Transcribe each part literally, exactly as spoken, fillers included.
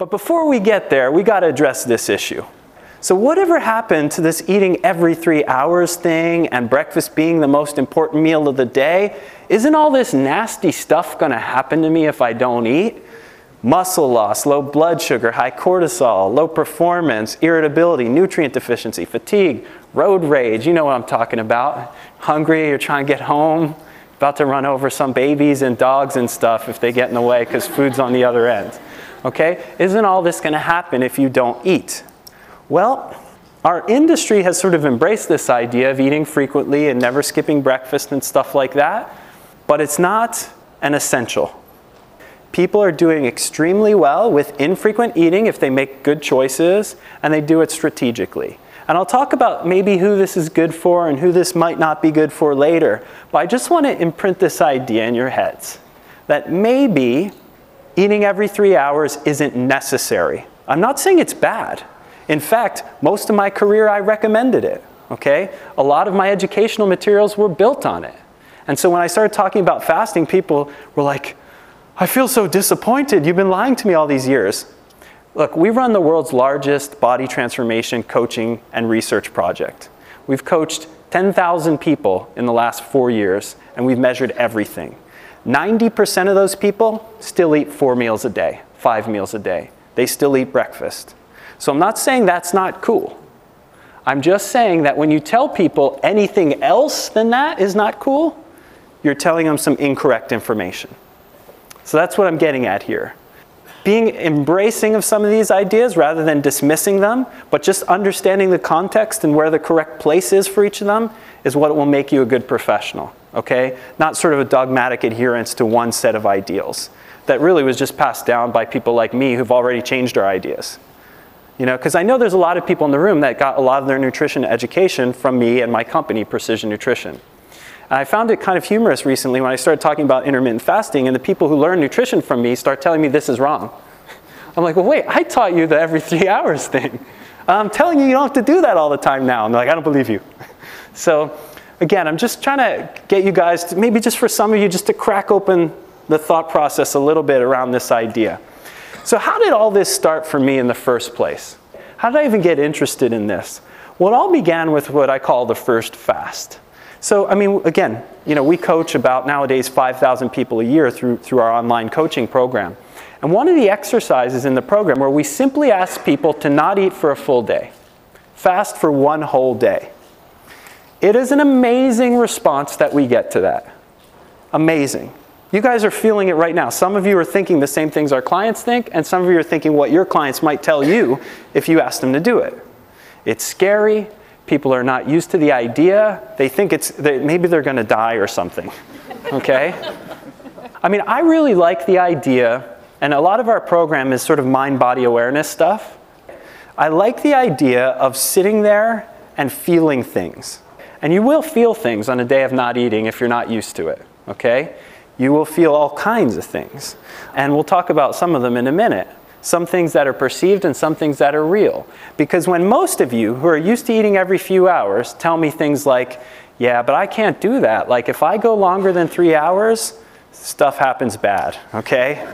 But before we get there, we got to address this issue. So whatever happened to this eating every three hours thing and breakfast being the most important meal of the day? Isn't all this nasty stuff going to happen to me if I don't eat? Muscle loss, low blood sugar, high cortisol, low performance, irritability, nutrient deficiency, fatigue, road rage. You know what I'm talking about. Hungry, you're trying to get home, about to run over some babies and dogs and stuff if they get in the way because food's on the other end. Okay? Isn't all this going to happen if you don't eat? Well, our industry has sort of embraced this idea of eating frequently and never skipping breakfast and stuff like that, but it's not an essential. People are doing extremely well with infrequent eating if they make good choices and they do it strategically. And I'll talk about maybe who this is good for and who this might not be good for later, but I just want to imprint this idea in your heads that maybe eating every three hours isn't necessary. I'm not saying it's bad. In fact, most of my career I recommended it, okay? A lot of my educational materials were built on it. And so when I started talking about fasting, people were like, I feel so disappointed. You've been lying to me all these years. Look, we run the world's largest body transformation coaching and research project. We've coached ten thousand people in the last four years, and we've measured everything. ninety percent of those people still eat four meals a day, five meals a day. They still eat breakfast. So I'm not saying that's not cool. I'm just saying that when you tell people anything else than that is not cool, you're telling them some incorrect information. So that's what I'm getting at here. Being embracing of some of these ideas rather than dismissing them, but just understanding the context and where the correct place is for each of them is what will make you a good professional, okay? Not sort of a dogmatic adherence to one set of ideals that really was just passed down by people like me who've already changed our ideas. You know, because I know there's a lot of people in the room that got a lot of their nutrition education from me and my company, Precision Nutrition. And I found it kind of humorous recently when I started talking about intermittent fasting and the people who learn nutrition from me start telling me this is wrong. I'm like, well, wait, I taught you the every three hours thing. I'm telling you you don't have to do that all the time now. And they're like, I don't believe you. So again, I'm just trying to get you guys, to, maybe just for some of you, just to crack open the thought process a little bit around this idea. So how did all this start for me in the first place? How did I even get interested in this? Well, it all began with what I call the first fast. So, I mean, again, you know, we coach about nowadays five thousand people a year through, through our online coaching program. And one of the exercises in the program where we simply ask people to not eat for a full day, fast for one whole day. It is an amazing response that we get to that. Amazing. You guys are feeling it right now. Some of you are thinking the same things our clients think, and some of you are thinking what your clients might tell you if you ask them to do it. It's scary. People are not used to the idea. They think it's, they, maybe they're going to die or something, okay? I mean, I really like the idea, and a lot of our program is sort of mind-body awareness stuff. I like the idea of sitting there and feeling things. And you will feel things on a day of not eating if you're not used to it, okay? You will feel all kinds of things. And we'll talk about some of them in a minute. Some things that are perceived and some things that are real. Because when most of you who are used to eating every few hours tell me things like, yeah, but I can't do that. Like if I go longer than three hours, stuff happens bad, okay?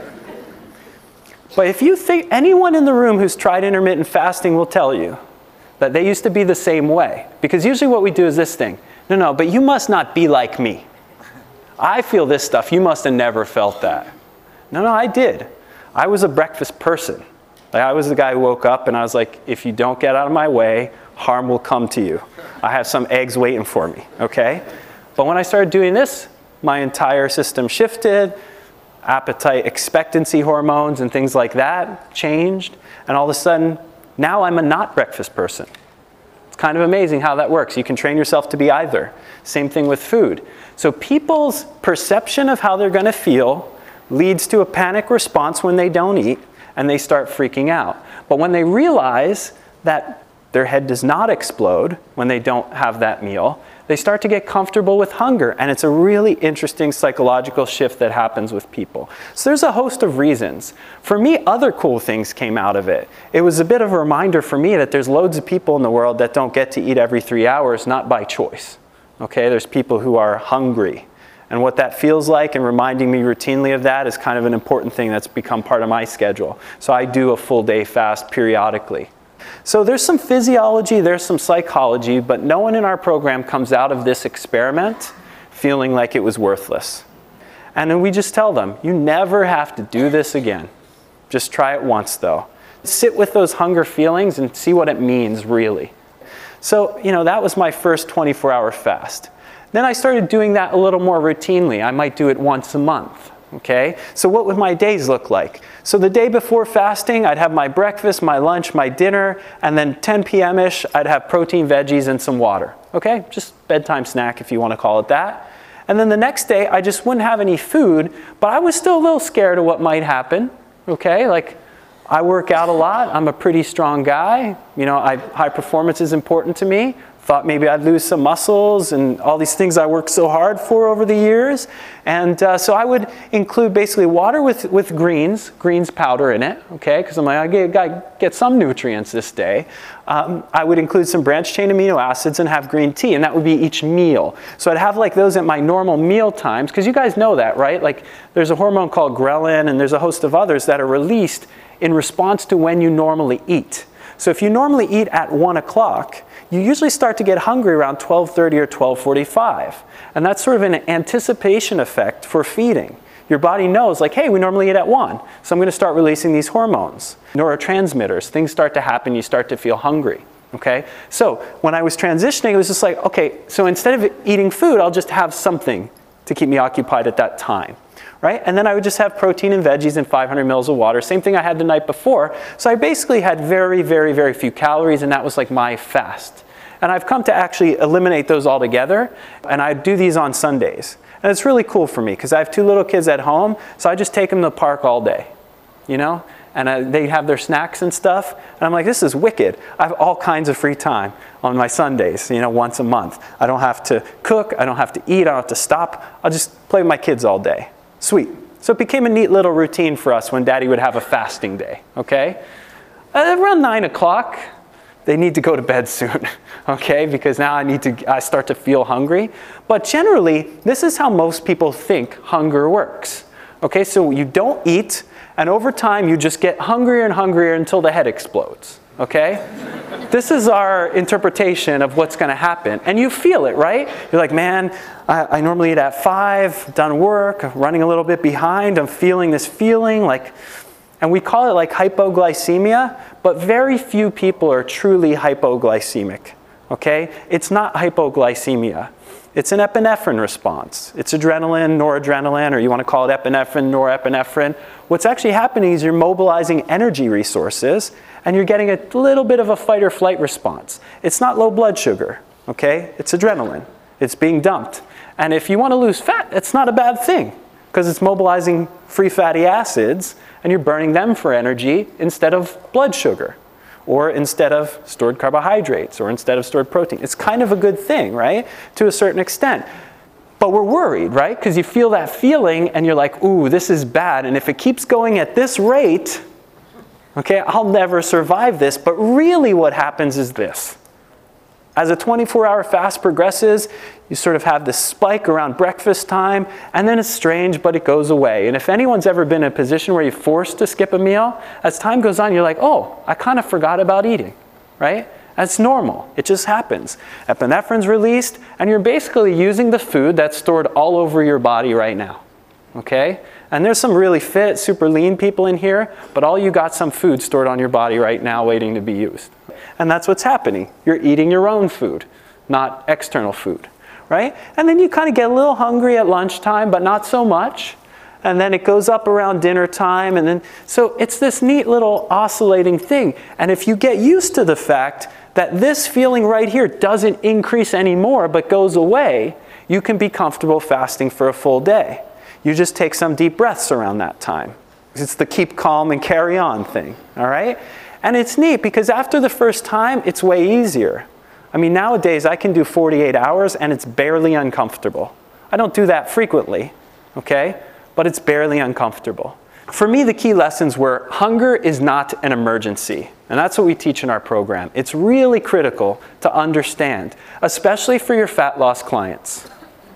But if you think, anyone in the room who's tried intermittent fasting will tell you that they used to be the same way. Because usually what we do is this thing. No, no, but you must not be like me. I feel this stuff. You must have never felt that. No, no, I did. I was a breakfast person. Like I was the guy who woke up and I was like, if you don't get out of my way, harm will come to you. I have some eggs waiting for me, okay? But when I started doing this, my entire system shifted. Appetite, expectancy hormones and things like that changed. And all of a sudden, now I'm a not breakfast person. It's kind of amazing how that works. You can train yourself to be either. Same thing with food. So people's perception of how they're going to feel leads to a panic response when they don't eat, and they start freaking out. But when they realize that their head does not explode when they don't have that meal, they start to get comfortable with hunger, and it's a really interesting psychological shift that happens with people. So there's a host of reasons. For me, other cool things came out of it. It was a bit of a reminder for me that there's loads of people in the world that don't get to eat every three hours, not by choice. Okay, there's people who are hungry, And what that feels like and reminding me routinely of that is kind of an important thing that's become part of my schedule. So I do a full day fast periodically. So there's some physiology, there's some psychology, but no one in our program comes out of this experiment feeling like it was worthless. And then we just tell them, you never have to do this again. Just try it once though. Sit with those hunger feelings and see what it means really. So, you know, that was my first twenty-four hour fast. Then I started doing that a little more routinely. I might do it once a month, okay? So what would my days look like? So the day before fasting, I'd have my breakfast, my lunch, my dinner, and then ten p m-ish, I'd have protein, veggies, and some water, okay? Just bedtime snack if you want to call it that. And then the next day, I just wouldn't have any food, but I was still a little scared of what might happen, okay? Like, I work out a lot. I'm a pretty strong guy. You know, I, high performance is important to me. Thought maybe I'd lose some muscles and all these things I worked so hard for over the years. And uh, so I would include basically water with, with greens, greens powder in it, okay? Because I'm like, I gotta get some nutrients this day. Um, I would include some branched chain amino acids and have green tea, and that would be each meal. So I'd have like those at my normal meal times, because you guys know that, right? Like there's a hormone called ghrelin, and there's a host of others that are released in response to when you normally eat. So if you normally eat at one o'clock, you usually start to get hungry around twelve thirty or twelve forty-five. And that's sort of an anticipation effect for feeding. Your body knows, like, hey, we normally eat at one, so I'm going to start releasing these hormones. Neurotransmitters, things start to happen, you start to feel hungry. Okay? So when I was transitioning, it was just like, okay, so instead of eating food, I'll just have something to keep me occupied at that time. Right? And then I would just have protein and veggies and five hundred mils of water. Same thing I had the night before. So I basically had very, very, very few calories, and that was like my fast. And I've come to actually eliminate those altogether, and I do these on Sundays. And it's really cool for me because I have two little kids at home, so I just take them to the park all day, you know? And uh, they have their snacks and stuff, and I'm like, this is wicked. I have all kinds of free time on my Sundays, you know, once a month. I don't have to cook, I don't have to eat, I don't have to stop. I'll just play with my kids all day. Sweet. So it became a neat little routine for us when Daddy would have a fasting day, okay? Uh, around nine o'clock, they need to go to bed soon, okay? Because now I need to, I start to feel hungry. But generally, this is how most people think hunger works, okay? So you don't eat, and over time, you just get hungrier and hungrier until the head explodes, okay? This is our interpretation of what's going to happen. And you feel it, right? You're like, man, I, I normally eat at five, done work, running a little bit behind. I'm feeling this feeling like, and we call it like hypoglycemia, but very few people are truly hypoglycemic, okay? It's not hypoglycemia. It's an epinephrine response. It's adrenaline, noradrenaline, or you want to call it epinephrine, norepinephrine. What's actually happening is you're mobilizing energy resources, and you're getting a little bit of a fight or flight response. It's not low blood sugar, okay? It's adrenaline. It's being dumped. And if you want to lose fat, it's not a bad thing, because it's mobilizing free fatty acids, and you're burning them for energy instead of blood sugar, or instead of stored carbohydrates, or instead of stored protein. It's kind of a good thing, right? To a certain extent. But we're worried, right? Because you feel that feeling, and you're like, ooh, this is bad. And if it keeps going at this rate, okay, I'll never survive this. But really what happens is this. As a twenty-four hour fast progresses, you sort of have this spike around breakfast time, and then it's strange, but it goes away. And if anyone's ever been in a position where you're forced to skip a meal, as time goes on, you're like, oh, I kind of forgot about eating, right? That's normal. It just happens. Epinephrine's released, and you're basically using the food that's stored all over your body right now, okay? And there's some really fit, super lean people in here, but all you got some food stored on your body right now waiting to be used. And that's what's happening. You're eating your own food, not external food, right? And then you kind of get a little hungry at lunchtime, but not so much. And then it goes up around dinner time. And then, so it's this neat little oscillating thing. And if you get used to the fact that this feeling right here doesn't increase anymore, but goes away, you can be comfortable fasting for a full day. You just take some deep breaths around that time. It's the keep calm and carry on thing, all right? And it's neat because after the first time, it's way easier. I mean, nowadays I can do forty-eight hours and it's barely uncomfortable. I don't do that frequently, okay? But it's barely uncomfortable. For me, the key lessons were hunger is not an emergency. And that's what we teach in our program. It's really critical to understand, especially for your fat loss clients,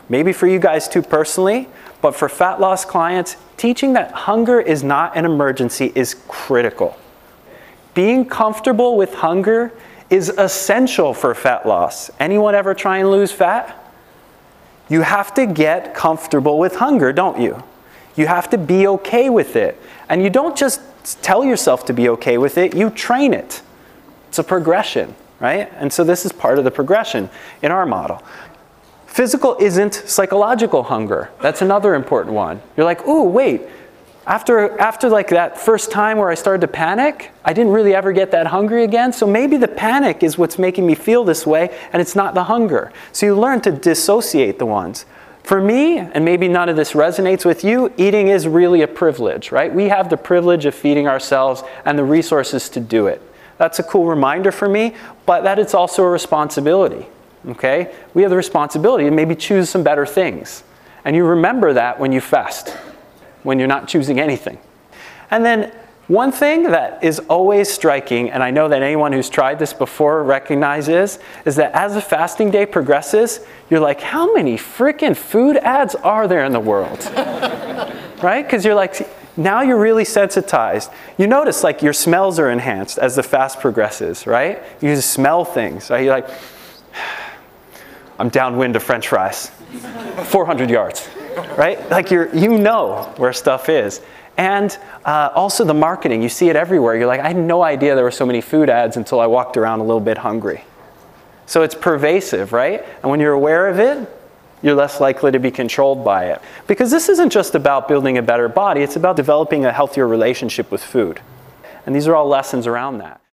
maybe for you guys too personally, but for fat loss clients, teaching that hunger is not an emergency is critical. Being comfortable with hunger is essential for fat loss. Anyone ever try and lose fat? You have to get comfortable with hunger, don't you? You have to be okay with it. And you don't just tell yourself to be okay with it, you train it. It's a progression, right? And so this is part of the progression in our model. Physical isn't psychological hunger. That's another important one. You're like, ooh, wait. After, after like that first time where I started to panic, I didn't really ever get that hungry again. So maybe the panic is what's making me feel this way, and it's not the hunger. So you learn to dissociate the ones. For me, and maybe none of this resonates with you, eating is really a privilege, right? We have the privilege of feeding ourselves and the resources to do it. That's a cool reminder for me, but that it's also a responsibility, okay? We have the responsibility to maybe choose some better things. And you remember that when you fast, when you're not choosing anything. And then one thing that is always striking, and I know that anyone who's tried this before recognizes, is that as the fasting day progresses, you're like, how many freaking food ads are there in the world? Right? Because you're like, now you're really sensitized. You notice like your smells are enhanced as the fast progresses, right? You just smell things, right? You're like, I'm downwind of French fries, four hundred yards. Right? Like you're, you know where stuff is. And uh, also the marketing, you see it everywhere. You're like, I had no idea there were so many food ads until I walked around a little bit hungry. So it's pervasive, right? And when you're aware of it, you're less likely to be controlled by it. Because this isn't just about building a better body, it's about developing a healthier relationship with food. And these are all lessons around that.